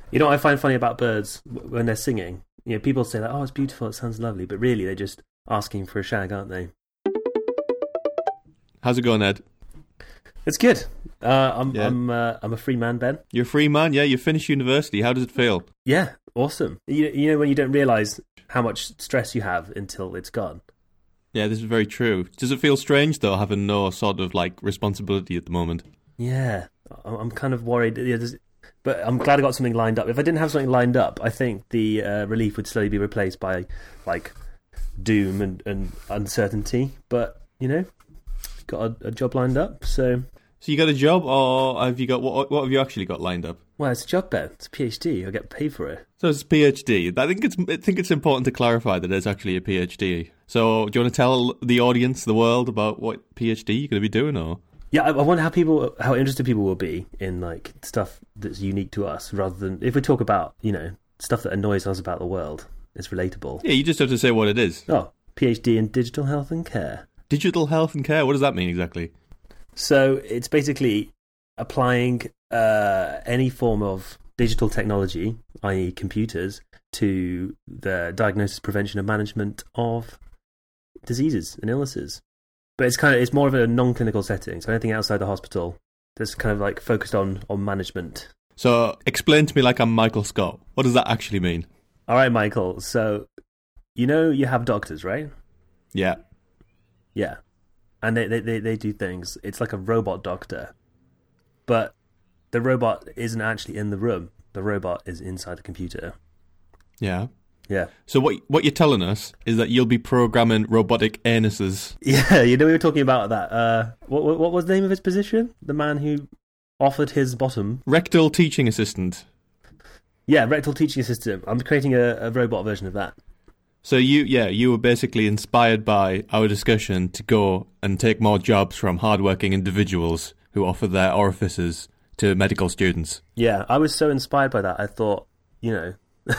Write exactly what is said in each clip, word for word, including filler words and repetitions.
You know what I find funny about birds when they're singing? You know, people say that, oh, it's beautiful, it sounds lovely, but really they're just asking for a shag, aren't they? How's it going, Ed? It's good. Uh, I'm Yeah. I'm uh, I'm a free man, Ben. You're a free man, yeah? You finished university. How does it feel? Yeah, awesome. You you know when you don't realise how much stress you have until it's gone. Yeah, this is very true. Does it feel strange, though, having no sort of, like, responsibility at the moment? Yeah, I- I'm kind of worried. Yeah, there's- But I'm glad I got something lined up. If I didn't have something lined up, I think the uh, relief would slowly be replaced by, like, doom and, and uncertainty. But, you know, got a, a job lined up, so... So you got a job, or have you got what? What have you actually got lined up? Well, it's a job, Ben. It's a PhD. I get paid for it. So it's a PhD. I think it's I think it's important to clarify that it's actually a PhD. So do you want to tell the audience, the world, about what PhD you're going to be doing, or? Yeah, I, I wonder how people, how interested people will be in like stuff that's unique to us, rather than if we talk about, you know, stuff that annoys us about the world. It's relatable. Yeah, you just have to say what it is. Oh, PhD in digital health and care. Digital health and care. What does that mean exactly? So it's basically applying uh, any form of digital technology, that is computers, to the diagnosis, prevention and management of diseases and illnesses. But it's kind of it's more of a non-clinical setting, so anything outside the hospital that's kind of like focused on, on management. So explain to me like I'm Michael Scott. What does that actually mean? All right, Michael. So you know you have doctors, right? Yeah. Yeah. And they, they, they, they do things. It's like a robot doctor. But the robot isn't actually in the room. The robot is inside the computer. Yeah. Yeah. So what what you're telling us is that you'll be programming robotic anuses. Yeah, you know we were talking about that. Uh, what, what what was the name of his position? The man who offered his bottom? Rectal teaching assistant. Yeah, rectal teaching assistant. I'm creating a, a robot version of that. So you, yeah, you were basically inspired by our discussion to go and take more jobs from hardworking individuals who offer their orifices to medical students. Yeah, I was so inspired by that. I thought, you know,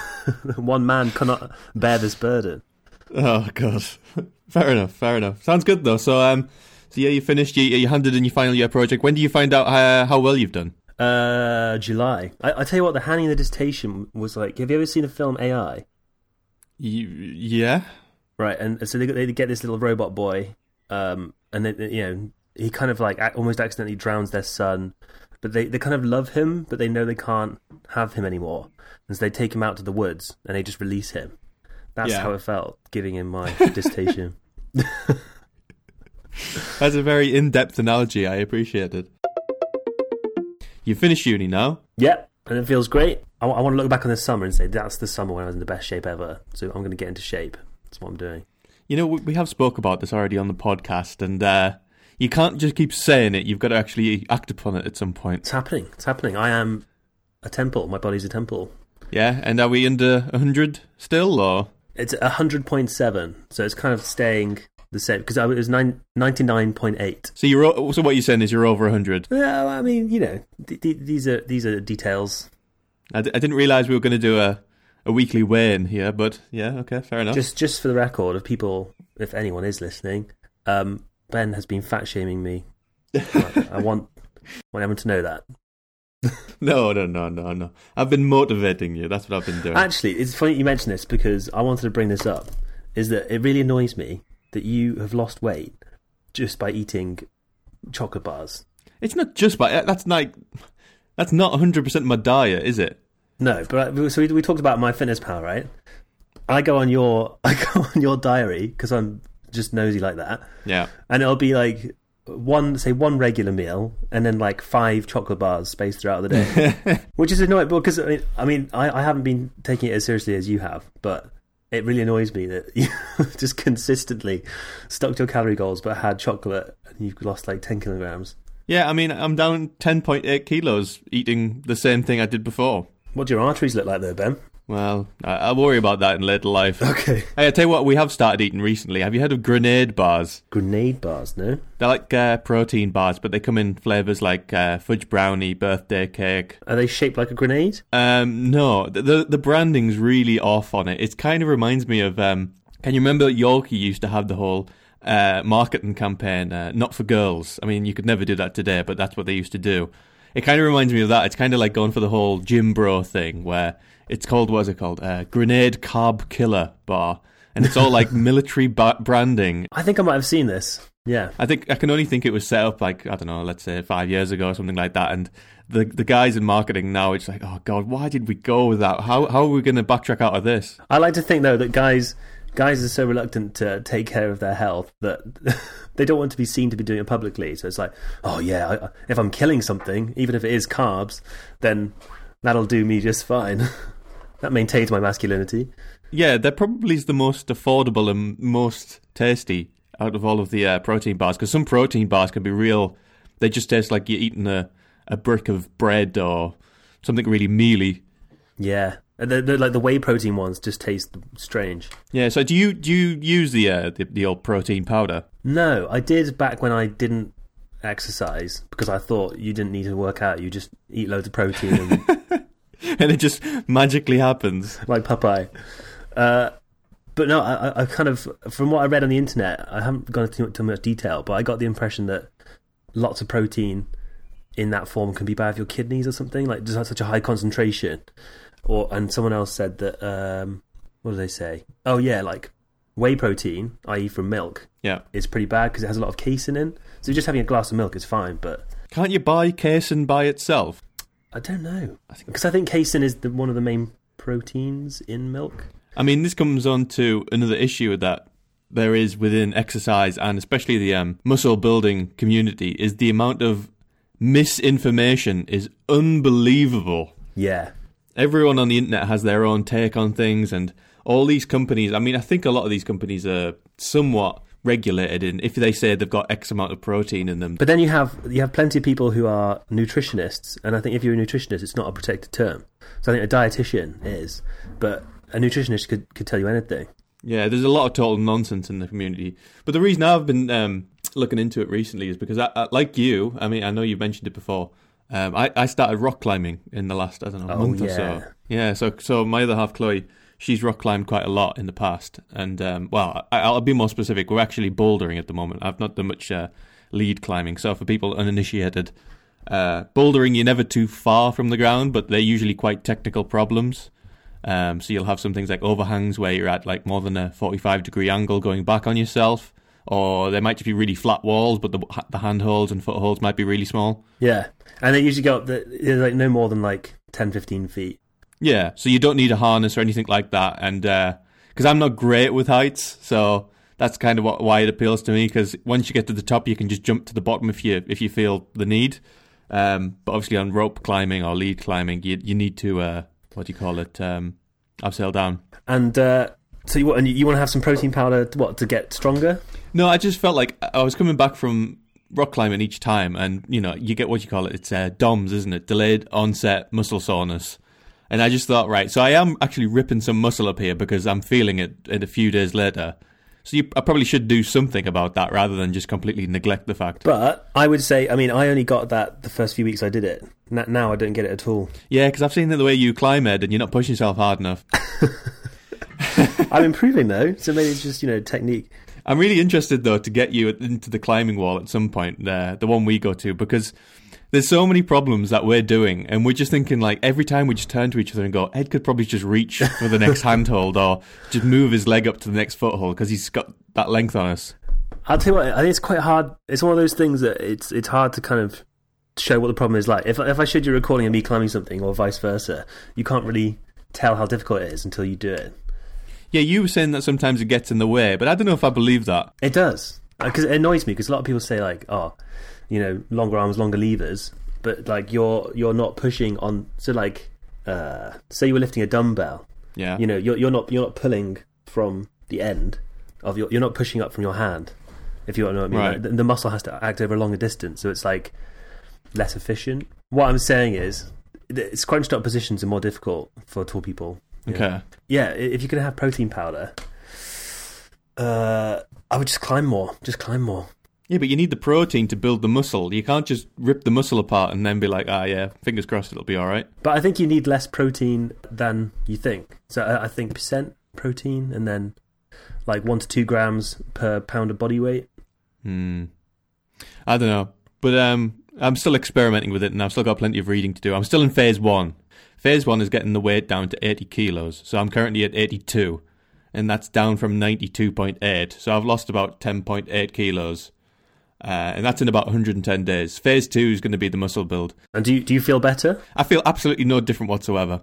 one man cannot bear this burden. Oh God, fair enough, fair enough. Sounds good though. So, um, so yeah, you finished. You, you handed in your final year project. When do you find out how, how well you've done? Uh, July. I, I tell you what, the handing of the dissertation was like. Have you ever seen the film A I? You, yeah. Right, and so they they get this little robot boy, um, and then you know he kind of like almost accidentally drowns their son, but they, they kind of love him, but they know they can't have him anymore, and so they take him out to the woods and they just release him. That's Yeah. how it felt giving him my dissertation. That's a very in-depth analogy. I appreciate it. You finished uni now. Yep, and it feels great. I, I want to look back on this summer and say that's the summer when I was in the best shape ever. So I'm going to get into shape. That's what I'm doing. You know, we, we have spoke about this already on the podcast, and uh, you can't just keep saying it. You've got to actually act upon it at some point. It's happening. It's happening. I am a temple. My body's a temple. Yeah, and are we under one hundred still, or? It's one hundred point seven, so it's kind of staying the same, because it was nine, ninety-nine point eight. So you're o- so what you're saying is you're over one hundred. Well, I mean, you know, th- th- these are these are details. I, d- I didn't realise we were going to do a, a weekly weigh-in here, but yeah, okay, fair enough. Just just for the record of people, if anyone is listening, um, Ben has been fat shaming me. I, I want want everyone to know that. No, no, no, no, no. I've been motivating you. That's what I've been doing. Actually, it's funny you mention this because I wanted to bring this up. Is that it really annoys me that you have lost weight just by eating chocolate bars. It's not just by that's like that's not one hundred percent my diet, is it? No, but I, so we, we talked about MyFitnessPal, right? I go on your I go on your diary because I'm just nosy like that. Yeah. And it'll be like one, say one regular meal, and then like five chocolate bars spaced throughout the day, which is annoying because I mean, I mean, I, I haven't been taking it as seriously as you have, but it really annoys me that you just consistently stuck to your calorie goals, but had chocolate and you've lost like ten kilograms. Yeah, I mean, I'm down ten point eight kilos eating the same thing I did before. What do your arteries look like there, Ben? Well, I, I'll worry about that in later life. Okay. Hey, I tell you what, we have started eating recently. Have you heard of grenade bars? Grenade bars, no? They're like uh, protein bars, but they come in flavours like uh, fudge brownie, birthday cake. Are they shaped like a grenade? Um, no, the, the the branding's really off on it. It kind of reminds me of. Um, can you remember Yorkie used to have the whole uh, marketing campaign, uh, not for girls? I mean, you could never do that today, but that's what they used to do. it kind of reminds me of that. It's kind of like going for the whole gym bro thing, where it's called, what is it called? Uh, Grenade Carb Killer Bar. And it's all like military ba- branding. I think I might have seen this. Yeah. I think I can only think it was set up like, I don't know, let's say five years ago or something like that. And the the guys in marketing now, it's like, oh God, why did we go with that? How how are we going to backtrack out of this? I like to think though that guys guys are so reluctant to take care of their health that they don't want to be seen to be doing it publicly. So it's like, oh yeah, I, if I'm killing something, even if it is carbs, then that'll do me just fine. That maintains my masculinity. Yeah, they're probably the most affordable and most tasty out of all of the uh, protein bars, because some protein bars can be real, they just taste like you're eating a, a brick of bread or something really mealy. Yeah, they're, they're like the whey protein ones just taste strange. Yeah, so do you do you use the, uh, the the old protein powder? No, I did back when I didn't exercise, because I thought you didn't need to work out, you just eat loads of protein and, and it just magically happens. Like Popeye. Uh, but no, I, I kind of, from what I read on the internet, I haven't gone into too much detail, but I got the impression that lots of protein in that form can be bad for your kidneys or something, like just such a high concentration. Or and someone else said that, um, what do they say? Oh yeah, like whey protein, that is from milk, yeah, is pretty bad because it has a lot of casein in. So just having a glass of milk is fine, but can't you buy casein by itself? I don't know, because I, I think casein is the, one of the main proteins in milk. I mean, this comes on to another issue that there is within exercise, and especially the um, muscle building community, is the amount of misinformation is unbelievable. Yeah. Everyone on the internet has their own take on things, and all these companies, I mean, I think a lot of these companies are somewhat regulated in if they say they've got X amount of protein in them. But then you have you have plenty of people who are nutritionists, and I think if you're a nutritionist, it's not a protected term. So I think a dietitian is, but a nutritionist could, could tell you anything. Yeah, there's a lot of total nonsense in the community. But the reason I've been um, looking into it recently is because, I, I, like you, I mean, I know you've mentioned it before, um, I, I started rock climbing in the last, I don't know, oh, month yeah. or so. Yeah, so so my other half, Chloe, she's rock climbed quite a lot in the past. And, um, well, I, I'll be more specific. We're actually bouldering at the moment. I've not done much uh, lead climbing. So for people uninitiated, uh, bouldering, you're never too far from the ground, but they're usually quite technical problems. Um, so you'll have some things like overhangs where you're at like more than a forty-five degree angle going back on yourself, or there might just be really flat walls, but the the handholds and footholds might be really small. Yeah, and they usually go up the, like no more than like ten, fifteen feet. Yeah, so you don't need a harness or anything like that, and because uh, I'm not great with heights, so that's kind of what, why it appeals to me. Because once you get to the top, you can just jump to the bottom if you if you feel the need. Um, but obviously, on rope climbing or lead climbing, you you need to. Uh, What do you call it? Um, abseil down. And uh, so you and you want to have some protein powder, to, what, to get stronger? No, I just felt like I was coming back from rock climbing each time, and you know, you get what you call it. It's uh, D O M S, isn't it? Delayed onset muscle soreness. And I just thought, right, so I am actually ripping some muscle up here because I'm feeling it in a few days later. So you, I probably should do something about that rather than just completely neglect the fact. But I would say, I mean, I only got that the first few weeks I did it. Now I don't get it at all. Yeah, because I've seen the way you climb, Ed, and you're not pushing yourself hard enough. I'm improving, though, so maybe it's just, you know, technique. I'm really interested, though, to get you into the climbing wall at some point, uh, the one we go to, because there's so many problems that we're doing, and we're just thinking, like, every time we just turn to each other and go, Ed could probably just reach for the next handhold or just move his leg up to the next foothold because he's got that length on us. I'll tell you what, I think it's quite hard. It's one of those things that it's it's hard to kind of show what the problem is like. If if I showed you a recording of me climbing something or vice versa, you can't really tell how difficult it is until you do it. Yeah, you were saying that sometimes it gets in the way, but I don't know if I believe that. It does. Because it annoys me, because a lot of people say, like, oh, you know, longer arms, longer levers, but, like, you're you're not pushing on... So, like, uh, say you were lifting a dumbbell. Yeah. You know, you're, you're not you're not pulling from the end of your... You're not pushing up from your hand, if you know what I mean. Right. Like, the, the muscle has to act over a longer distance, so it's, like, less efficient. What I'm saying is, scrunched up positions are more difficult for tall people. Okay. Know? Yeah, if you can have protein powder, uh, I would just climb more. Just climb more. Yeah, but you need the protein to build the muscle. You can't just rip the muscle apart and then be like, ah, yeah, fingers crossed it'll be all right. But I think you need less protein than you think. So I think percent protein and then like one to two grams per pound of body weight. Hmm. I don't know. But um, I'm still experimenting with it, and I've still got plenty of reading to do. I'm still in phase one. Phase one is getting the weight down to eighty kilos. So I'm currently at eighty-two, and that's down from ninety-two point eight. So I've lost about ten point eight kilos, uh, and that's in about one hundred ten days. Phase two is going to be the muscle build. And do you, do you feel better? I feel absolutely no different whatsoever.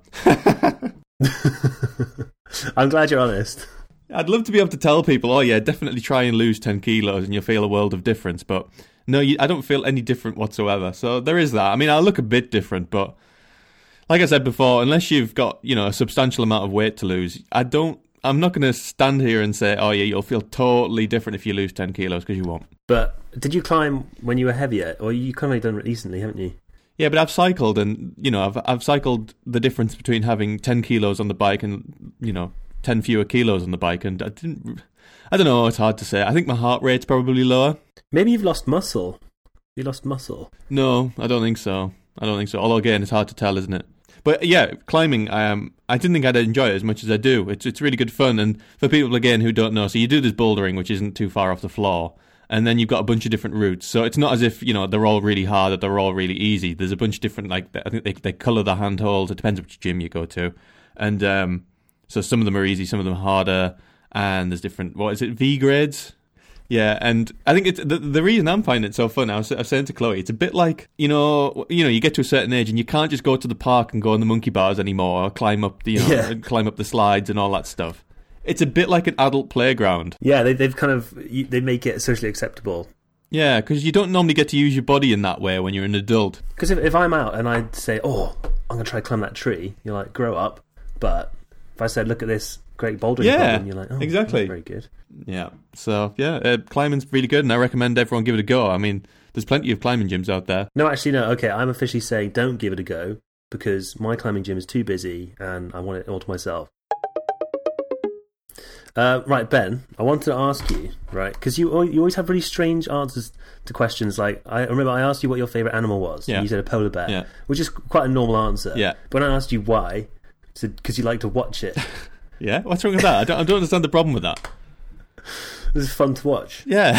I'm glad you're honest. I'd love to be able to tell people, oh yeah, definitely try and lose ten kilos and you'll feel a world of difference. But no, you, I don't feel any different whatsoever. So there is that. I mean, I'll look a bit different, but like I said before, unless you've got, you know, a substantial amount of weight to lose, I don't, I'm not going to stand here and say, oh yeah, you'll feel totally different if you lose ten kilos, because you won't. But did you climb when you were heavier? Or you kind of done it recently, haven't you? Yeah, but I've cycled, and, you know, I've I've cycled the difference between having ten kilos on the bike and, you know, ten fewer kilos on the bike, and I didn't, I don't know, it's hard to say. I think my heart rate's probably lower. Maybe you've lost muscle. You lost muscle. No, I don't think so. I don't think so. Although, again, it's hard to tell, isn't it? But yeah, climbing, um, I didn't think I'd enjoy it as much as I do. It's it's really good fun, and for people, again, who don't know, so you do this bouldering, which isn't too far off the floor, and then you've got a bunch of different routes. So it's not as if, you know, they're all really hard or they're all really easy. There's a bunch of different, like, I think they, they colour the handholds. It depends which gym you go to. And um, so some of them are easy, some of them are harder, and there's different, what is it, V grades? Yeah, and I think it's the, the reason I'm finding it so fun, I was, I was saying to Chloe, it's a bit like, you know, you know, you get to a certain age and you can't just go to the park and go on the monkey bars anymore, or climb up the, you know, Yeah. climb up the slides and all that stuff. It's a bit like an adult playground. Yeah, they, they've kind of, they make it socially acceptable. Yeah, because you don't normally get to use your body in that way when you're an adult. Because if, if I'm out and I'd say, oh, I'm going to try to climb that tree, you're like, grow up. But if I said, look at this great bouldering Yeah, problem, you're like, oh, exactly. that's very good. Yeah, so yeah, uh, climbing's really good, and I recommend everyone give it a go. I mean, there's plenty of climbing gyms out there. No, actually, no. Okay, I'm officially saying don't give it a go because my climbing gym is too busy and I want it all to myself. Uh, right, Ben, I wanted to ask you, right, because you you always have really strange answers to questions. Like, I remember I asked you what your favourite animal was, Yeah. and you said a polar bear, Yeah. which is quite a normal answer. Yeah. But when I asked you why, because you like to watch it. Yeah, what's wrong with that? I don't, I don't understand the problem with that. This is fun to watch. Yeah.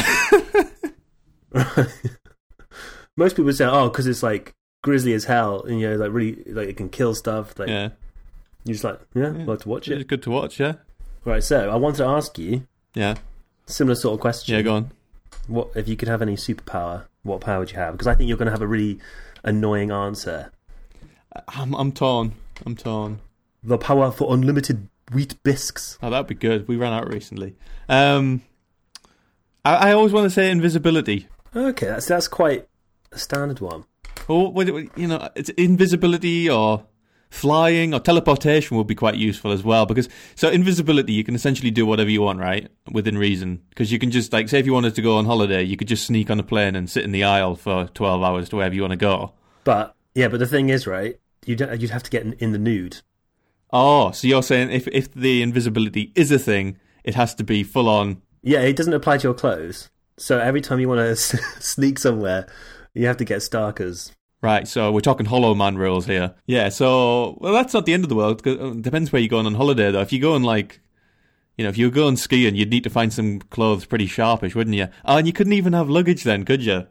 Most people say, oh, because it's like grisly as hell, and you know, like really, like it can kill stuff. Like, Yeah. you're just like, yeah, Yeah. like to watch it. It's good to watch, yeah. Right, so I wanted to ask you Yeah. similar sort of question. Yeah, go on. What if you could have any superpower? What power would you have? Because I think you're going to have a really annoying answer. I'm, I'm torn. I'm torn. The power for unlimited wheat bisques. Oh, that'd be good. We ran out recently. Um, I, I always want to say invisibility. Okay, that's that's quite a standard one. Or, what- what- you know, it's invisibility or flying or teleportation would be quite useful as well, because so invisibility, you can essentially do whatever you want, right, within reason, because you can just, like, say if you wanted to go on holiday, you could just sneak on a plane and sit in the aisle for twelve hours to wherever you want to go. But yeah, but the thing is, right? You don't, you'd have to get in, in the nude. Oh, so you're saying if if the invisibility is a thing, it has to be full on. Yeah, it doesn't apply to your clothes. So every time you want to sneak somewhere, you have to get Starkers. Right, so we're talking Hollow Man rules here. Yeah, so, well, that's not the end of the world. 'Cause it depends where you're going on holiday, though. If you're going, like, you know, if you're going skiing, you'd need to find some clothes pretty sharpish, wouldn't you? Oh, and you couldn't even have luggage then, could you?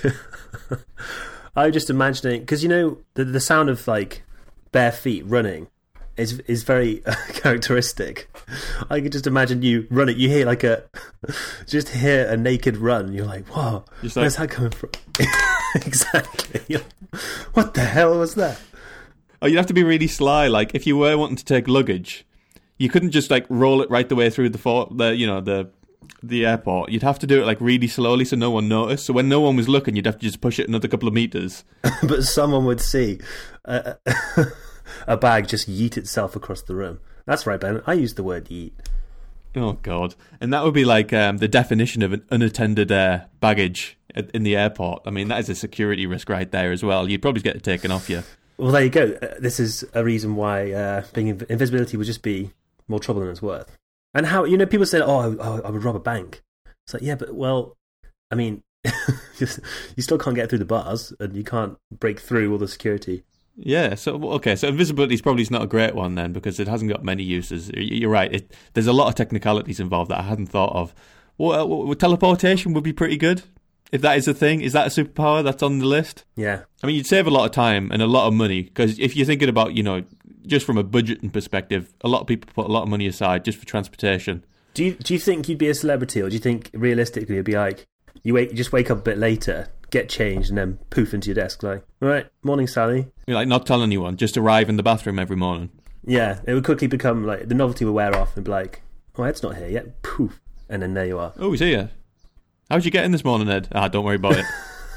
I was just imagining, because, you know, the, the sound of, like, bare feet running is is very uh, characteristic. I could just imagine you running. You hear, like, a... just hear a naked run. You're like, whoa, Just like- where's that coming from? Exactly. You're like, what the hell was that? Oh, you'd have to be really sly. Like, if you were wanting to take luggage, you couldn't just, like, roll it right the way through the, for- the you know, the the airport. You'd have to do it, like, really slowly so no one noticed. So when no one was looking, you'd have to just push it another couple of meters. But someone would see a, a bag just yeet itself across the room. That's right, Ben. I used the word yeet. Oh, God. And that would be, like, um, the definition of an unattended uh, baggage at, in the airport. I mean, that is a security risk right there as well. You'd probably get it taken off you. Well, there you go. Uh, this is a reason why uh, being inv- invisibility would just be more trouble than it's worth. And how, you know, people say, oh, I, oh, I would rob a bank. It's like, yeah, but, well, I mean, just, you still can't get through the bars and you can't break through all the security. Yeah, so, okay, so invisibility is probably not a great one then, because it hasn't got many uses. Y- You're right, it, there's a lot of technicalities involved that I hadn't thought of. Well, uh, well, teleportation would be pretty good. If that is a thing, is that a superpower that's on the list? Yeah. I mean, you'd save a lot of time and a lot of money, because if you're thinking about, you know, just from a budgeting perspective, a lot of people put a lot of money aside just for transportation. Do you do you think you'd be a celebrity, or do you think realistically it'd be like you wait, you just wake up a bit later, get changed, and then poof into your desk like, all right, morning, Sally. You're like not telling anyone, just arrive in the bathroom every morning. Yeah, it would quickly become like the novelty would wear off and be like, oh, Ed's not here yet. Poof, and then there you are. Oh, he's here. How'd you get in this morning, Ed? Ah, don't worry about it.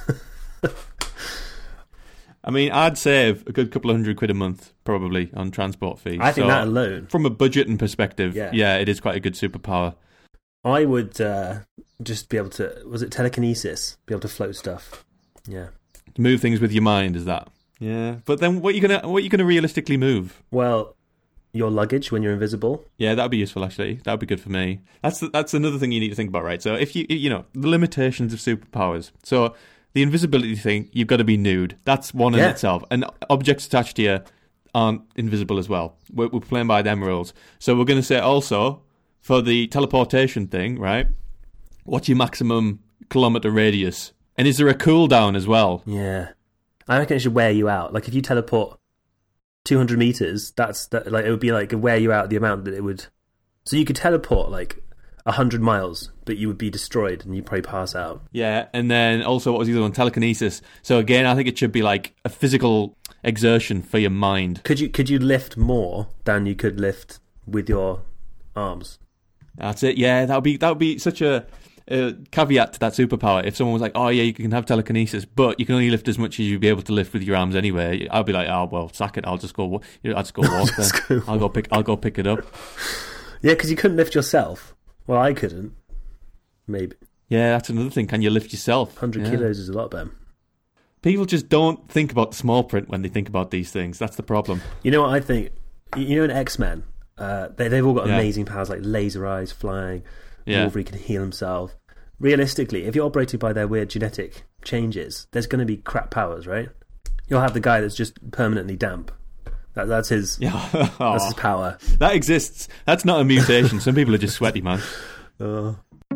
I mean, I'd save a good couple of hundred quid a month, probably, on transport fees. I think so, that alone. From a budgeting perspective, yeah. yeah, it is quite a good superpower. I would uh, just be able to, was it telekinesis? Be able to float stuff. Yeah. Move things with your mind, is that? Yeah. But then what are you gonna what are you gonna realistically move? Well, your luggage when you're invisible. Yeah, that would be useful, actually. That would be good for me. That's the, that's another thing you need to think about, right? So if you, you know, the limitations of superpowers. So the invisibility thing, you've got to be nude. That's one in Yeah. itself. And objects attached to you aren't invisible as well. We're, we're playing by them rules. So we're going to say also, for the teleportation thing, right, what's your maximum kilometre radius? And is there a cooldown as well? Yeah. I reckon it should wear you out. Like if you teleport two hundred meters, that's that, like it would be like wear you out the amount that it would. So you could teleport like one hundred miles, but you would be destroyed and you'd probably pass out. Yeah, and then also what was the other one? Telekinesis. So again, I think it should be like a physical exertion for your mind. Could you could you lift more than you could lift with your arms? That's it. Yeah, that would be that would be such a, a caveat to that superpower. If someone was like, "Oh yeah, you can have telekinesis, but you can only lift as much as you'd be able to lift with your arms anyway," I'd be like, "Oh well, sack it. I'll just go. You know, I'll just go walk. then. go I'll go pick. I'll go pick it up." Yeah, because you couldn't lift yourself. Well, I couldn't. Maybe. Yeah, that's another thing. Can you lift yourself? one hundred yeah. kilos is a lot, Ben. People just don't think about the small print when they think about these things. That's the problem. You know what I think? You know in X-Men, uh, they, they've all got Yeah. amazing powers like laser eyes, flying, Yeah. Wolverine can heal himself. Realistically, if you're operated by their weird genetic changes, there's going to be crap powers, right? You'll have the guy that's just permanently damp. That, that's his Yeah, that's his power. That exists. That's not a mutation. Some people are just sweaty, man. Uh,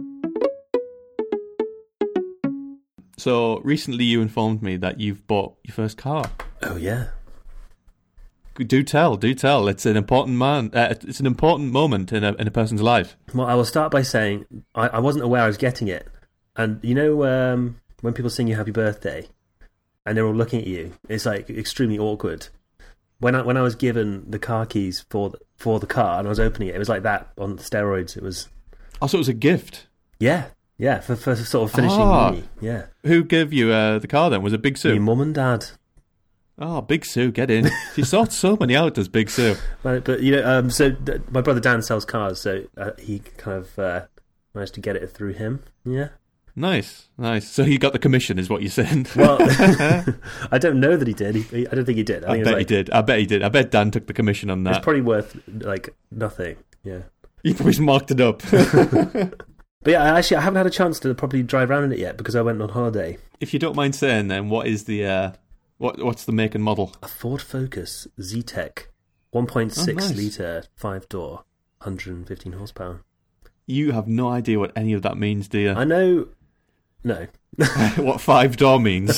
So recently, you informed me that you've bought your first car. oh, yeah. Do tell, do tell. It's an important man. Uh, it's an important moment in a in a person's life. Well, I will start by saying I, I wasn't aware I was getting it. And you know um, when people sing you happy birthday and they're all looking at you, it's like extremely awkward. When I when I was given the car keys for the, for the car and I was opening it, it was like that on steroids. It was Also, it was a gift. yeah, yeah, for, for sort of finishing Ah. uni. Yeah, Who gave you uh, the car then? Was it Big my Sue? mum and dad. Oh, Big Sue, get in. She sorts so many out as Big Sue. But, but you know, um, so th- my brother Dan sells cars, so uh, he kind of uh, managed to get it through him. Yeah. Nice, nice. So he got the commission, is what you're saying. Well, I don't know that he did. He, he, I don't think he did. I, I think bet it was he like, did. I bet he did. I bet Dan took the commission on It's that. probably worth like nothing. Yeah. He probably marked it up. But yeah, I actually I haven't had a chance to properly drive around in it yet because I went on holiday. If you don't mind saying, then what is the uh, what what's the make and model? A Ford Focus Z-Tech, one point six Oh, nice. litre, five door, one hundred fifteen horsepower. You have no idea what any of that means, do you? I know. No. What five door means?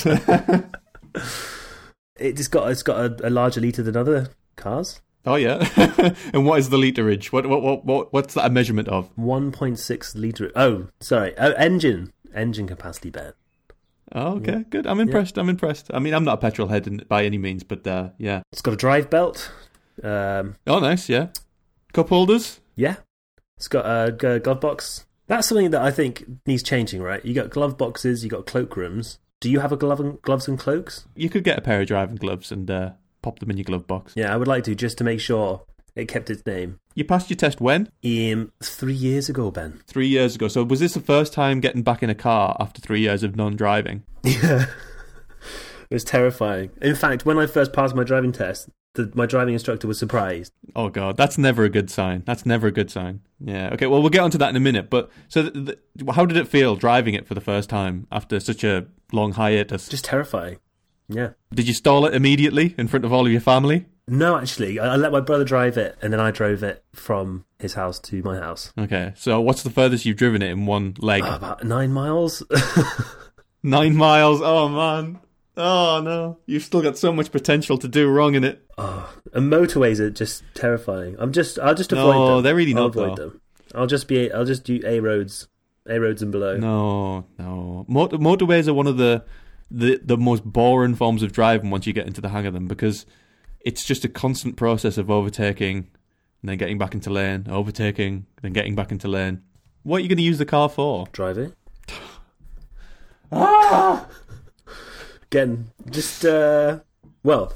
It's got it's got a, a larger litre than other cars. Oh yeah. And what is the literage? What what what what what's that a measurement of? one point six litre. Oh, sorry. Oh, engine. Engine capacity, Ben. Oh, okay, Yeah. good. I'm impressed. I'm impressed. I mean, I'm not a petrol head in, by any means, but uh, yeah. It's got a drive belt. Um, Oh, nice. Yeah. Cup holders. yeah. It's got a g- glove box. That's something that I think needs changing, right? You got glove boxes, you got cloakrooms. Do you have a glove and, gloves and cloaks? You could get a pair of driving gloves and uh, pop them in your glove box. Yeah, I would like to, just to make sure it kept its name. You passed your test when? Um, three years ago, Ben. Three years ago. So was this the first time getting back in a car after three years of non-driving? Yeah. It was terrifying. In fact, when I first passed my driving test, the, my driving instructor was surprised. Oh god, that's never a good sign. That's never a good sign. Yeah. Okay. Well, we'll get onto that in a minute. But so, th- th- how did it feel driving it for the first time after such a long hiatus? Just terrifying. Yeah. Did you stall it immediately in front of all of your family? No, actually, I, I let my brother drive it, and then I drove it from his house to my house. Okay. So, what's the furthest you've driven it in one leg? Oh, about nine miles. Nine miles. Oh, man. Oh, no. You've still got so much potential to do wrong in it. Oh, and motorways are just terrifying. I'm just, I'll just avoid no, them. they're really I'll not, avoid though. them. I'll just be, I'll just do A roads, A roads and below. No, no. Motor- motorways are one of the, the the most boring forms of driving once you get into the hang of them, because it's just a constant process of overtaking and then getting back into lane, overtaking, then getting back into lane. What are you going to use the car for? Drive it. Ah! Again, just uh, well,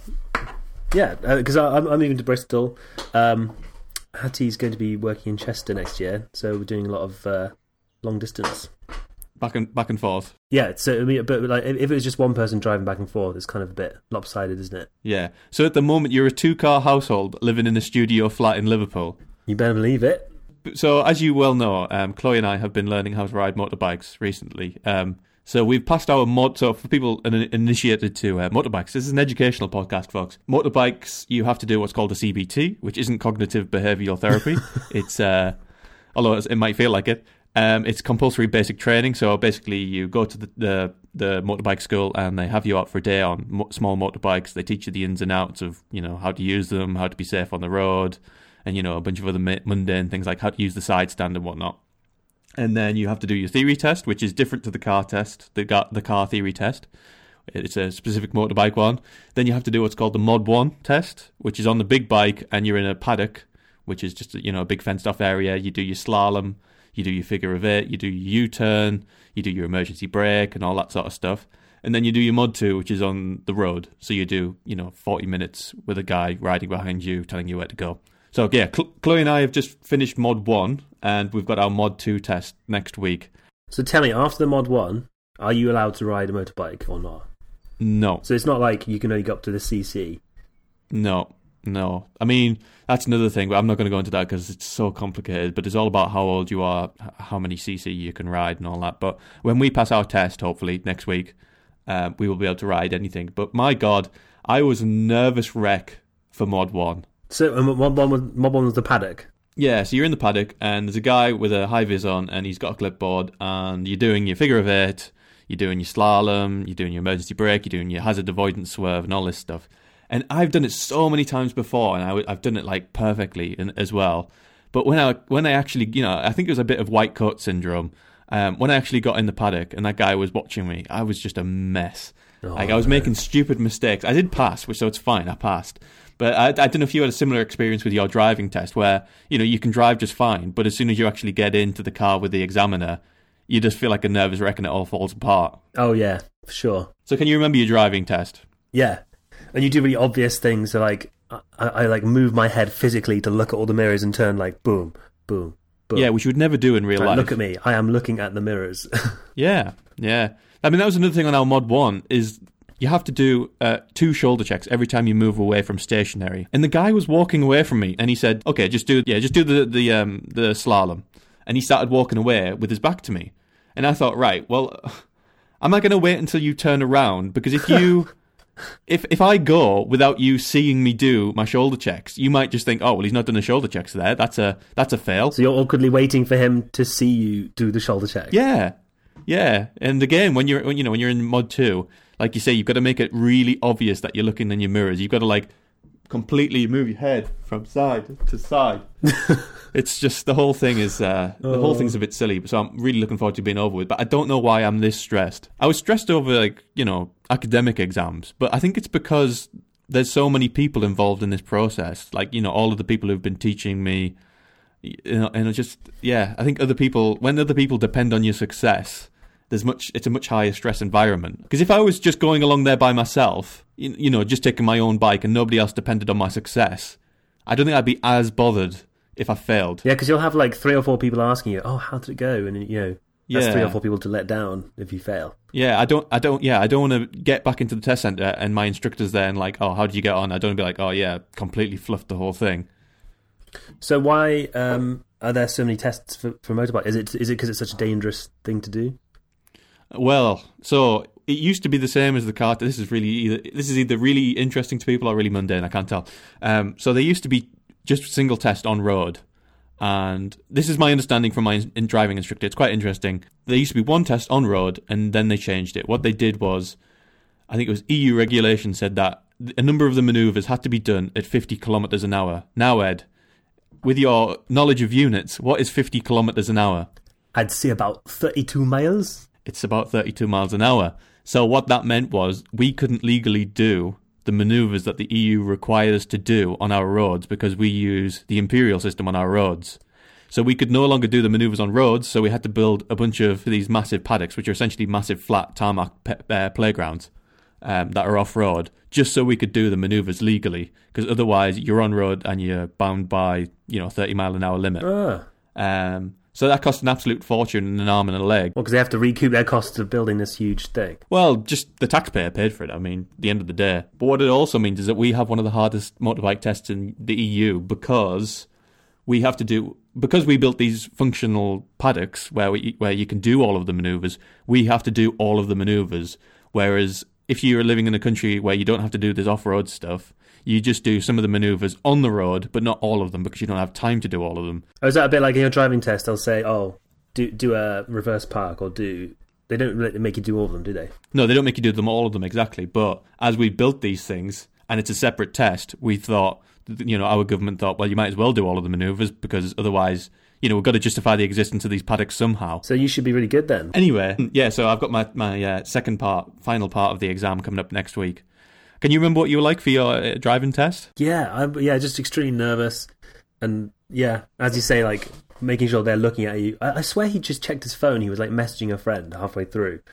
yeah, because uh, I'm, I'm moving to Bristol. Um, Hattie's going to be working in Chester next year, so we're doing a lot of uh, long distance. Back and back and forth. Yeah, so I mean, but like, if it was just one person driving back and forth, it's kind of a bit lopsided, isn't it? Yeah. So at the moment, you're a two-car household living in a studio flat in Liverpool. You better believe it. So as you well know, um, Chloe and I have been learning how to ride motorbikes recently. Um, so we've passed our mod. So for people in- initiated to uh, motorbikes, this is an educational podcast, folks. Motorbikes, you have to do what's called a C B T, which isn't cognitive behavioural therapy. it's uh, although it might feel like it. Um, it's compulsory basic training. So basically, you go to the, the the motorbike school and they have you out for a day on mo- small motorbikes. They teach you the ins and outs of, you know, how to use them, how to be safe on the road, and, you know, a bunch of other ma- mundane things like how to use the side stand and whatnot. And then you have to do your theory test, which is different to the car test, the ga- the car theory test. It's a specific motorbike one. Then you have to do what's called the Mod one test, which is on the big bike and you're in a paddock, which is just, you know, a big fenced off area. You do your slalom, you do your figure of eight, you do your U-turn, you do your emergency brake and all that sort of stuff. And then you do your Mod two, which is on the road. So you do, you know, forty minutes with a guy riding behind you, telling you where to go. So yeah, Chloe and I have just finished Mod one, and we've got our Mod two test next week. So tell me, after the Mod one, are you allowed to ride a motorbike or not? No. So it's not like you can only go up to the C C? No, no. I mean, that's another thing, but I'm not going to go into that because it's so complicated. But it's all about how old you are, how many C C you can ride and all that. But when we pass our test, hopefully, next week, uh, we will be able to ride anything. But my God, I was a nervous wreck for Mod one. So um, Mod one was, Mod one was the paddock? Yeah, so you're in the paddock, and there's a guy with a high-vis on, and he's got a clipboard, and you're doing your figure of eight, you're doing your slalom, you're doing your emergency brake, you're doing your hazard avoidance swerve, and all this stuff. And I've done it so many times before, and I, I've done it, like, perfectly in, as well. But when I when I actually, you know, I think it was a bit of white coat syndrome. Um, when I actually got in the paddock, and that guy was watching me, I was just a mess. Oh, like, I was man. making stupid mistakes. I did pass, which so it's fine, I passed. But I, I don't know if you had a similar experience with your driving test where, you know, you can drive just fine, but as soon as you actually get into the car with the examiner, you just feel like a nervous wreck and it all falls apart. Oh, yeah, for sure. So can you remember your driving test? Yeah. And you do really obvious things. So, like, I, I like move my head physically to look at all the mirrors and turn like, boom, boom, boom. Yeah, which you would never do in real like, life. Look at me. I am looking at the mirrors. yeah, yeah. I mean, that was another thing on our Mod one is you have to do uh, two shoulder checks every time you move away from stationary. And the guy was walking away from me, and he said, "Okay, just do yeah, just do the the um the slalom." And he started walking away with his back to me, and I thought, right, well, am I going to wait until you turn around? Because if you if if I go without you seeing me do my shoulder checks, you might just think, "Oh, well, he's not done the shoulder checks there. That's a that's a fail." So you're awkwardly waiting for him to see you do the shoulder check. Yeah, yeah. And again, when you're when, you know when you're in Mod two. Like you say, you've got to make it really obvious that you're looking in your mirrors. You've got to, like, completely move your head from side to side. It's just, the whole thing is, uh, the oh. whole thing's a bit silly. So I'm really looking forward to being over with. But I don't know why I'm this stressed. I was stressed over, like, you know, academic exams. But I think it's because there's so many people involved in this process. Like, you know, all of the people who've been teaching me. You know, and it's just, yeah, I think other people, when other people depend on your success, there's much. It's a much higher stress environment. Because if I was just going along there by myself, you, you know, just taking my own bike and nobody else depended on my success, I don't think I'd be as bothered if I failed. Yeah, because you'll have like three or four people asking you, "Oh, how did it go?" And you know, that's yeah. three or four people to let down if you fail. Yeah, I don't. I don't. Yeah, I don't want to get back into the test center and my instructor's there and like, "Oh, how did you get on?" I don't want to be like, "Oh, yeah, completely fluffed the whole thing." So why um, are there so many tests for, for motorbike? Is it is it because it's such a dangerous thing to do? Well, so it used to be the same as the car. This is really either, this is either really interesting to people or really mundane. I can't tell. Um, so they used to be just single test on road, And this is my understanding from my in- in driving instructor. It's quite interesting. There used to be one test on road, and then they changed it. What they did was, I think it was E U regulation said that a number of the manoeuvres had to be done at fifty kilometres an hour. Now, Ed, with your knowledge of units, what is fifty kilometres an hour? I'd say about thirty-two miles. It's about thirty-two miles an hour. So what that meant was we couldn't legally do the manoeuvres that the E U required us to do on our roads because we use the imperial system on our roads. So we could no longer do the manoeuvres on roads, so we had to build a bunch of these massive paddocks, which are essentially massive flat tarmac pe- uh, playgrounds um, that are off-road, just so we could do the manoeuvres legally, because otherwise you're on road and you're bound by, you know, thirty mile an hour limit. Ah. Um, so that cost an absolute fortune and an arm and a leg. Well, because they have to recoup their costs of building this huge thing. Well, just the taxpayer paid for it, I mean, at the end of the day. But what it also means is that we have one of the hardest motorbike tests in the E U because we have to do, because we built these functional paddocks where we, where you can do all of the manoeuvres, we have to do all of the manoeuvres. Whereas if you're living in a country where you don't have to do this off-road stuff, you just do some of the manoeuvres on the road, but not all of them because you don't have time to do all of them. Oh, is that a bit like in your driving test? They'll say, oh, do do a reverse park or do... They don't really make you do all of them, do they? No, they don't make you do them all of them, exactly. But as we built these things, and it's a separate test, we thought, you know, our government thought, well, you might as well do all of the manoeuvres because otherwise, you know, we've got to justify the existence of these paddocks somehow. So you should be really good then. Anyway, yeah, so I've got my, my uh, second part, final part of the exam coming up next week. Can you remember what you were like for your uh, driving test? Yeah, I'm, yeah, just extremely nervous. And yeah, as you say, like, making sure they're looking at you. I, I swear he just checked his phone. He was like messaging a friend halfway through.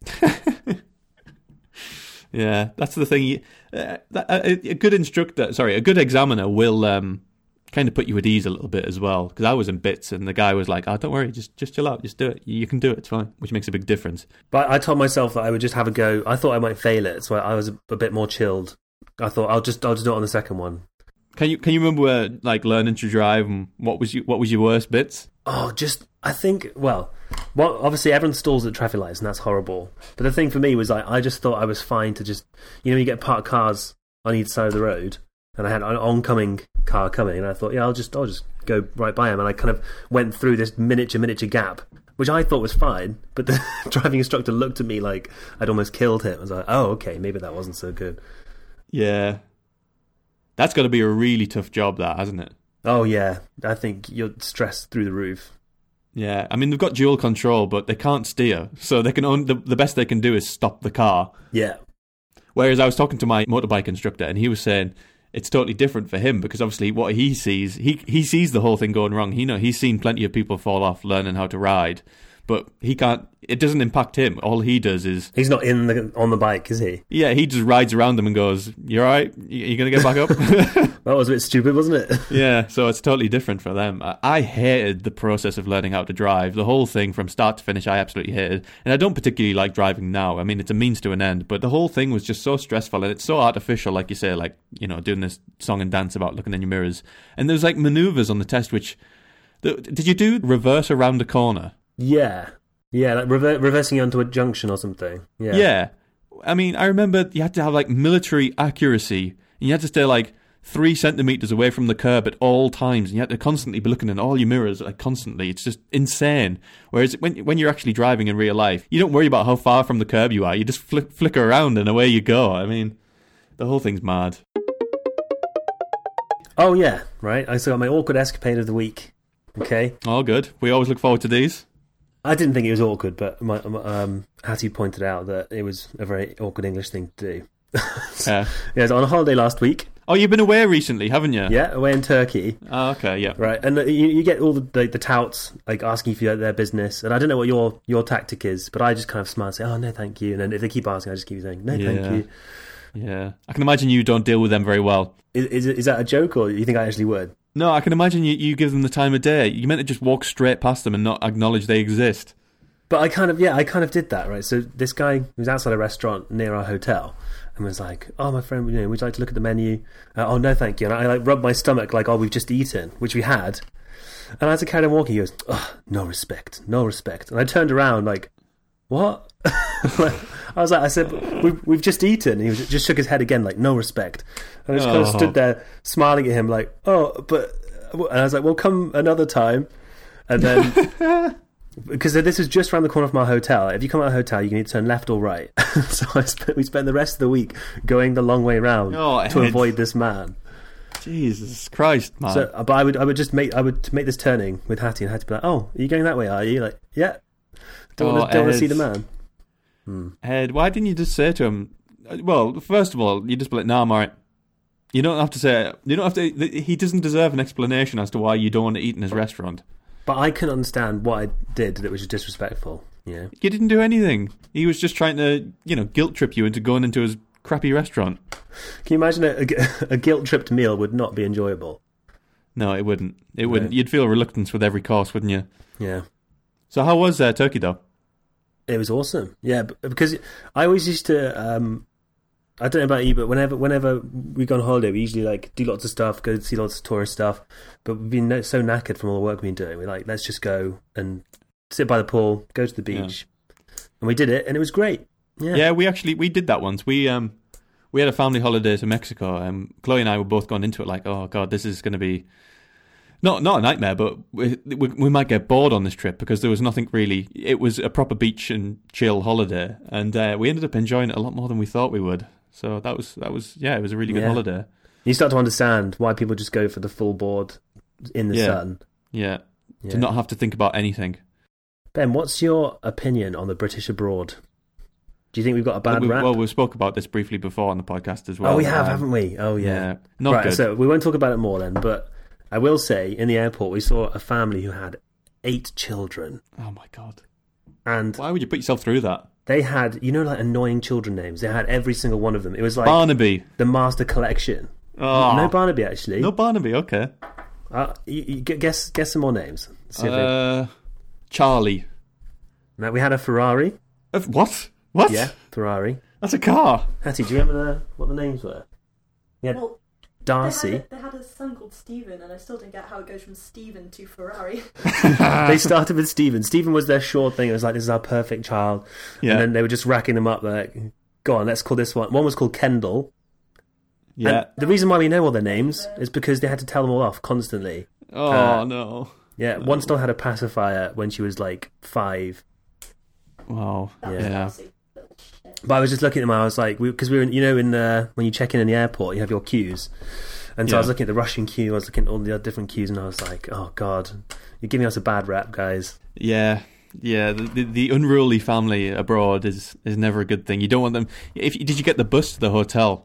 Yeah, that's the thing. Uh, a, a good instructor, sorry, a good examiner will um, kind of put you at ease a little bit as well. Because I was in bits and the guy was like, oh, don't worry, just just chill out, just do it. You can do it, it's fine, which makes a big difference. But I told myself that I would just have a go. I thought I might fail it, so I was a, a bit more chilled. I thought I'll just I'll just do it on the second one. Can you can you remember uh, like learning to drive and what was you what was your worst bits? Oh, just I think well, well obviously everyone stalls at traffic lights and that's horrible. But the thing for me was like I just thought I was fine to just, you know, you get parked cars on either side of the road, and I had an oncoming car coming, and I thought, yeah, I'll just I'll just go right by him, and I kind of went through this miniature miniature gap, which I thought was fine. But the driving instructor looked at me like I'd almost killed him. I was like, oh, okay, maybe that wasn't so good. Yeah. That's got to be a really tough job, that, hasn't it? Oh, yeah. I think you're stressed through the roof. Yeah. I mean, they've got dual control, but they can't steer. So they can only, the, the best they can do is stop the car. Yeah. Whereas I was talking to my motorbike instructor, and he was saying it's totally different for him because obviously what he sees, he, he sees the whole thing going wrong. He know he's seen plenty of people fall off learning how to ride. But he can't, it doesn't impact him. All he does is... He's not in the on the bike, is he? Yeah, he just rides around them and goes, you all right? You going to get back up? That was a bit stupid, wasn't it? Yeah, so it's totally different for them. I hated the process of learning how to drive. The whole thing from start to finish, I absolutely hated. And I don't particularly like driving now. I mean, it's a means to an end. But the whole thing was just so stressful and it's so artificial, like you say, like, you know, doing this song and dance about looking in your mirrors. And there's like manoeuvres on the test, which... The, did you do reverse around a corner? Yeah. Yeah, like rever- reversing onto a junction or something. Yeah. Yeah. I mean, I remember you had to have like military accuracy. And you had to stay like three centimetres away from the curb at all times. And you had to constantly be looking in all your mirrors, like constantly. It's just insane. Whereas when when you're actually driving in real life, you don't worry about how far from the curb you are. You just flick, flicker around and away you go. I mean, the whole thing's mad. Oh, yeah, right. I still got my awkward escapade of the week. Okay. All good. We always look forward to these. I didn't think it was awkward, but my, um, Hattie pointed out that it was a very awkward English thing to do. So, yeah. Yeah, I was on a holiday last week. Oh, you've been away recently, haven't you? Yeah, away in Turkey. Oh, okay, yeah. Right, and you, you get all the, the the touts like asking for their business, and I don't know what your your tactic is, but I just kind of smile and say, "Oh no, thank you," and then if they keep asking, I just keep saying, "No, yeah. thank you." Yeah, I can imagine you don't deal with them very well. Is is, is that a joke, or you think I actually would? No, I can imagine you, you give them the time of day. You meant to just walk straight past them and not acknowledge they exist. But I kind of, yeah, I kind of did that, right? So this guy was outside a restaurant near our hotel and was like, "Oh, my friend, you know, would you like to look at the menu?" Uh, "Oh, no, thank you." And I like rubbed my stomach like, "Oh, we've just eaten," which we had. And as I carried on walking, he goes, "Oh, no respect, no respect." And I turned around like, "What?" I was like, I said, we've, we've just eaten. And he was, just shook his head again like, "No respect." And I just oh. kind of stood there smiling at him like, "Oh, but and I was like, well, come another time. And then, because this was just around the corner from our hotel. If you come out of the hotel, you can either turn left or right. So I spent, we spent the rest of the week going the long way round Oh, to Ed. avoid this man. Jesus Christ, man. So, but I would, I would just make, I would make this turning with Hattie, and Hattie would be like, "Oh, are you going that way? Are you?" Like, "Yeah." Don't Oh, want to, don't want to see Ed. the man. Hmm. Ed, why didn't you just say to him? Well, first of all, you just be like, "Nah, I'm alright." You don't have to say. You don't have to. He doesn't deserve an explanation as to why you don't want to eat in his restaurant. But I couldn't understand what I did that was disrespectful. You know, You didn't do anything. He was just trying to, you know, guilt trip you into going into his crappy restaurant. can you imagine a, a, a guilt-tripped meal would not be enjoyable? No, it wouldn't. It wouldn't. No. You'd feel reluctance with every course, wouldn't you? Yeah. So how was uh, Turkey though? It was awesome. Yeah, b- because I always used to. Um, I don't know about you, but whenever whenever we go on holiday, we usually like do lots of stuff, go see lots of tourist stuff. But we've been no- so knackered from all the work we've been doing. We're like, let's just go and sit by the pool, go to the beach, and we did it, and it was great. Yeah, Yeah, we actually we did that once. We um we had a family holiday to Mexico, and Chloe and I were both going into it like, oh god, this is going to be not not a nightmare, but we, we we might get bored on this trip because there was nothing really. It was a proper beach and chill holiday, and uh, we ended up enjoying it a lot more than we thought we would. So that was that was yeah, it was a really good Yeah. holiday. You start to understand why people just go for the full board in the Yeah. sun. Yeah, Yeah. to not have to think about anything. Ben, what's your opinion on the British abroad? Do you think we've got a bad we, rap? Well, we spoke about this briefly before on the podcast as well. oh, we have, Um, haven't we? Oh, yeah. Yeah, not right, good. so we won't talk about it more then, but I will say, in the airport, we saw a family who had eight children, Oh my god, and why would you put yourself through that? they had, you know, like annoying children names. They had every single one of them. It was like Barnaby. the Master Collection. Oh, No Barnaby, actually. no Barnaby. Okay. Uh, you, you, gu- guess guess some more names. See if they- Uh, Charlie. now, we had a Ferrari. Uh, what? What? Yeah, Ferrari. That's a car. Hattie, do you remember the, what the names were? We had Well, Darcy. They had, a, they had a son called Stephen, and I still don't get how it goes from Stephen to Ferrari. They started with Stephen. Stephen was their short thing. It was like, this is our perfect child. Yeah. And then they were just racking them up. They're like, go on, let's call this one. One was called Kendall. Yeah. And the reason why we know all their names is because they had to tell them all off constantly. Oh uh, no. Yeah, one still had a pacifier when she was like five. Wow. That was Yeah. Darcy. Little shit. But I was just looking at them. I was like, because we, we were, in, you know, in the, when you check in in the airport, you have your queues. And so I was Yeah. looking at the Russian queue. I was looking at all the other different queues, and I was like, oh god, you're giving us a bad rap, guys. Yeah. Yeah. The, the the unruly family abroad is is never a good thing. You don't want them. If did you get the bus to the hotel?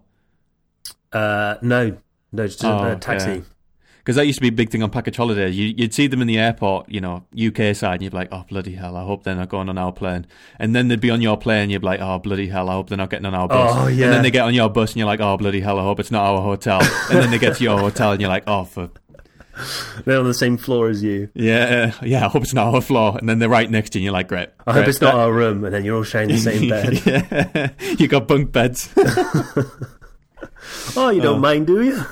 Uh, no, no, just a Oh, uh, taxi. okay. Because that used to be a big thing on package holidays. You, you'd see them in the airport, you know, U K side, and you'd be like, oh, bloody hell, I hope they're not going on our plane. And then they'd be on your plane, and you'd be like, oh, bloody hell, I hope they're not getting on our bus. Oh, yeah. And then they get on your bus, and you're like, oh, bloody hell, I hope it's not our hotel. And then they get to your hotel, and you're like, oh, for... They're on the same floor as you. Yeah, uh, yeah, I hope it's not our floor. And then they're right next to you, and you're like, great. I hope great. it's not our room, and then you're all sharing the same bed. Yeah, you got bunk beds. Oh, you don't Oh. mind, do you?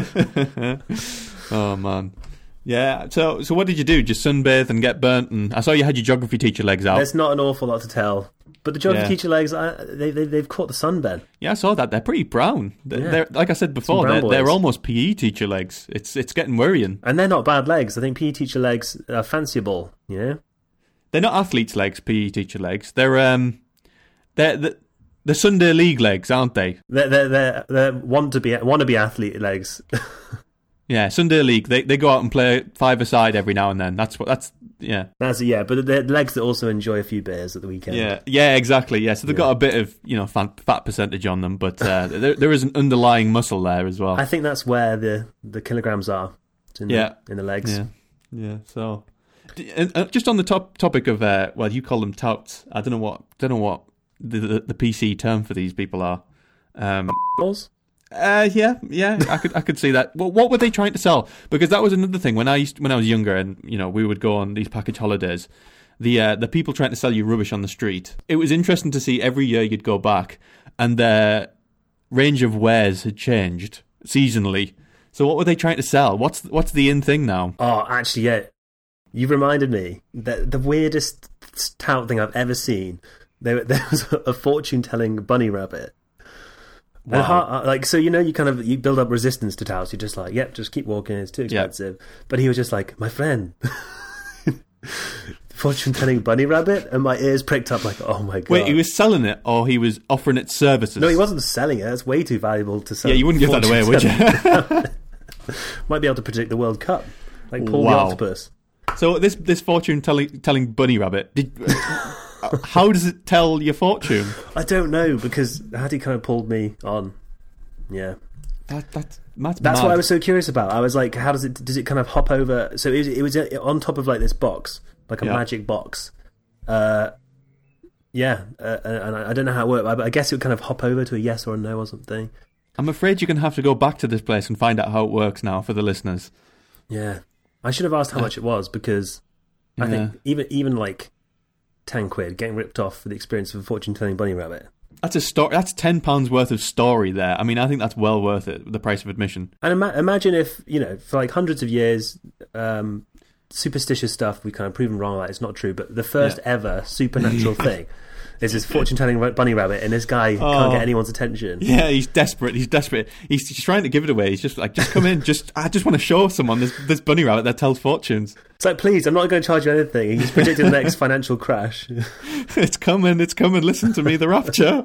Oh, man. Yeah, so so what did you do? Just sunbathe and get burnt? And I saw you had your geography teacher legs out. There's not an awful lot to tell. But the geography Yeah. teacher legs, I, they, they, they've caught the sunburn. Yeah, I saw that. They're pretty brown. They're, Yeah. they're like I said before, brown they're, they're boys. almost P E teacher legs. It's it's getting worrying. And they're not bad legs. I think P E teacher legs are fanciable, you know? They're not athletes' legs, P E teacher legs. They're um, they're the, the Sunday league legs, aren't they? They're, they're, they're, they're want to be, want to be athlete legs. Yeah, Sunday league. They they go out and play five-a-side every now and then. That's what. That's yeah. That's yeah, but they're legs that also enjoy a few beers at the weekend. Yeah, yeah, exactly. Yeah, so they've Yeah. got a bit of you know fat, fat percentage on them, but uh, there there is an underlying muscle there as well. I think that's where the, the kilograms are. In Yeah. the, in the legs. Yeah, yeah. So, D- and, uh, just on the top topic of uh, well, you call them touts. I don't know what don't know what the the, the P C term for these people are. Um, Balls? uh, yeah, yeah. I could I could see that. Well, what were they trying to sell? Because that was another thing when I used when I was younger, and you know we would go on these package holidays. The uh, the people trying to sell you rubbish on the street. It was interesting to see every year you'd go back, and their range of wares had changed seasonally. So what were they trying to sell? What's what's the in thing now? Oh, actually, yeah. You've reminded me that the weirdest tout thing I've ever seen, there, there was a fortune-telling bunny rabbit. And how, like, so, you know, you kind of, you build up resistance to Taos. You're just like, yep, just keep walking. It's too expensive. Yeah. But he was just like, my friend, fortune-telling bunny rabbit. And my ears pricked up like, oh my God. Wait, he was selling it or he was offering it services? No, he wasn't selling it. That's way too valuable to sell. Yeah, you wouldn't give that away, would you? Might be able to predict the World Cup. Like Paul wow. the Octopus. So this, this fortune-telling telling bunny rabbit, did... how does it tell your fortune? I don't know, because Hattie kind of pulled me on. Yeah. That, that, that's that's mad. what I was so curious about. I was like, how does it, does it kind of hop over? So it was, it was on top of like this box, like a yeah. magic box. Uh, yeah, uh, and I, I don't know how it worked, but I guess it would kind of hop over to a yes or a no or something. I'm afraid you're going to have to go back to this place and find out how it works now for the listeners. Yeah. I should have asked how much it was, because yeah. I think even even like ten quid getting ripped off for the experience of a fortune-telling bunny rabbit. That's a story. That's ten pounds worth of story there. I mean, I think that's well worth it, the price of admission. And ima- imagine if, you know, for like hundreds of years, um, superstitious stuff we've kind of proven wrong, like it's not true, but the first yeah. ever supernatural thing is this fortune-telling bunny rabbit, and this guy oh. can't get anyone's attention. Yeah, he's desperate. He's desperate. He's, he's trying to give it away. He's just like, just come in. Just I just want to show someone this this bunny rabbit that tells fortunes. It's like, please, I'm not going to charge you anything. He's predicted the next financial crash. It's coming. It's coming. Listen to me, the rapture.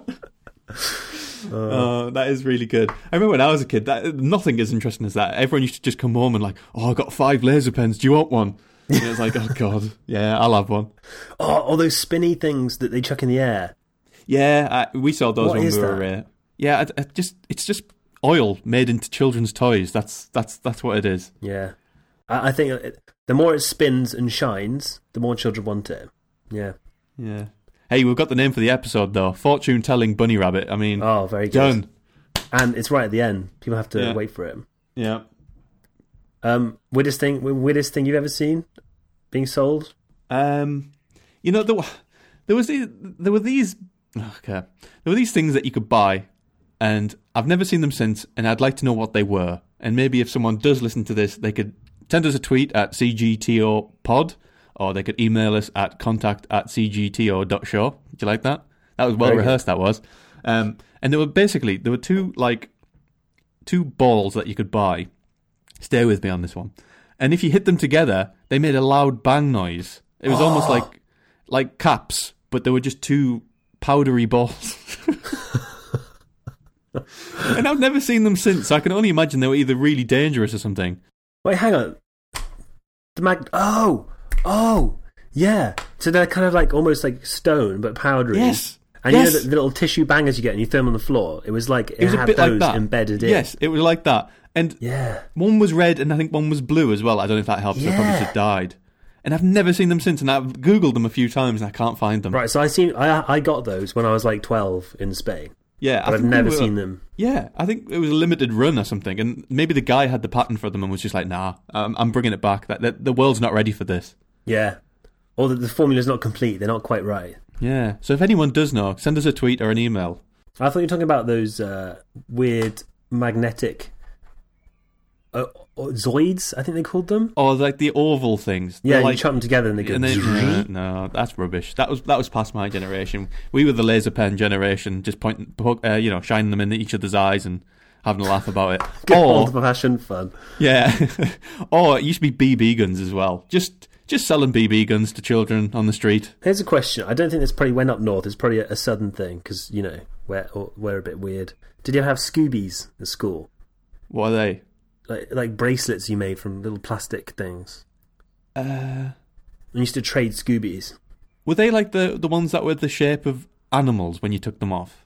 Uh, oh, that is really good. I remember when I was a kid, that nothing as interesting as that. Everyone used to just come home and like, oh, I got five laser pens. Do you want one? And it was like, oh God, yeah, I'll have one. Oh, all those spinny things that they chuck in the air. Yeah, I, we saw those what when is we were that? Uh, yeah, I, I just it's just oil made into children's toys. That's that's that's what it is. Yeah, I, I think it, the more it spins and shines, the more children want it. Yeah, yeah. Hey, we've got the name for the episode though. Fortune telling bunny rabbit. I mean, oh, very good. Done. And it's right at the end. People have to yeah. wait for it. Yeah. Um, weirdest thing, weirdest thing you've ever seen being sold? Um, you know, there, there was these, there were these, okay, there were these things that you could buy, and I've never seen them since, and I'd like to know what they were. And maybe if someone does listen to this, they could send us a tweet at C G T O pod, or they could email us at contact at c g t o dot show. Did you like that? That was well Very rehearsed. Good. That was. Um, and there were basically there were two like two balls that you could buy. Stay with me on this one. And if you hit them together, they made a loud bang noise. It was oh. almost like like caps, but they were just two powdery balls. And I've never seen them since. So I can only imagine they were either really dangerous or something. Wait, hang on. The mag. Oh, oh, yeah. So they're kind of like almost like stone, but powdery. Yes. And yes. you know the, the little tissue bangers you get and you throw them on the floor? It was like it, it was had a bit those like that. embedded in. Yes, it was like that. And yeah. one was red and I think one was blue as well. I don't know if that helps. Yeah. They probably just died. And I've never seen them since. And I've Googled them a few times and I can't find them. Right, so I seen I I got those when I was like twelve in Spain. Yeah, but I've never were, seen them. Yeah, I think it was a limited run or something. And maybe the guy had the patent for them and was just like, nah, I'm, I'm bringing it back. That, that The world's not ready for this. Yeah. Or the, the formula's not complete. They're not quite right. Yeah. So if anyone does know, send us a tweet or an email. I thought you were talking about those uh, weird magnetic uh, zoids, I think they called them. Or like the oval things. Yeah, like, you chop them together and they go... And they, uh, no, that's rubbish. That was that was past my generation. We were the laser pen generation, just pointing, uh, you know, shining them in each other's eyes and having a laugh about it. Good or, old-fashioned fun. Yeah. Or it used to be B B guns as well. Just... Just selling B B guns to children on the street. Here's a question. I don't think this probably went up north. It's probably a, a southern thing because, you know, we're, we're a bit weird. Did you ever have Scoobies at school? What are they? Like like bracelets you made from little plastic things. Uh, we used to trade Scoobies. Were they like the, the ones that were the shape of animals when you took them off?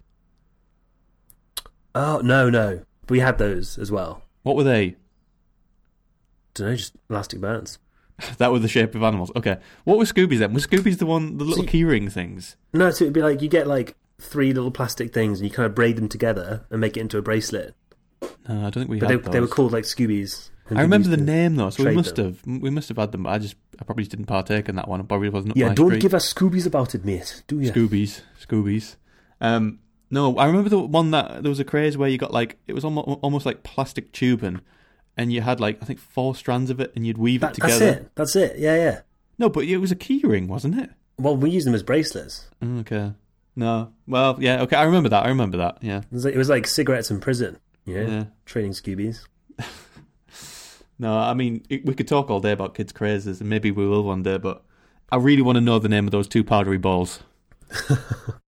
Oh, no, no. We had those as well. What were they? Don't know, just elastic bands. That were the shape of animals. Okay. What were Scoobies then? Was Scoobies the one, the little so you, keyring things? No, so it'd be like you get like three little plastic things and you kind of braid them together and make it into a bracelet. No, I don't think we but had they, those. They were called like Scoobies. I remember the name though, so we must them. have we must have had them. But I just I probably didn't partake in that one. It probably wasn't up yeah, my don't street. give us Scoobies about it, mate. Do you? Scoobies, Scoobies. Um, no, I remember the one that there was a craze where you got like it was almost, almost like plastic tubing. And you had like I think four strands of it, and you'd weave that, it together. That's it. That's it. Yeah, yeah. No, but it was a key ring, wasn't it? Well, we used them as bracelets. Okay. No. Well, yeah, okay, I remember that. I remember that, yeah. It was like, it was like cigarettes in prison, yeah? Yeah. Trading Scoobies. No, I mean, it, we could talk all day about kids' crazes, and maybe we will one day, but I really want to know the name of those two powdery balls.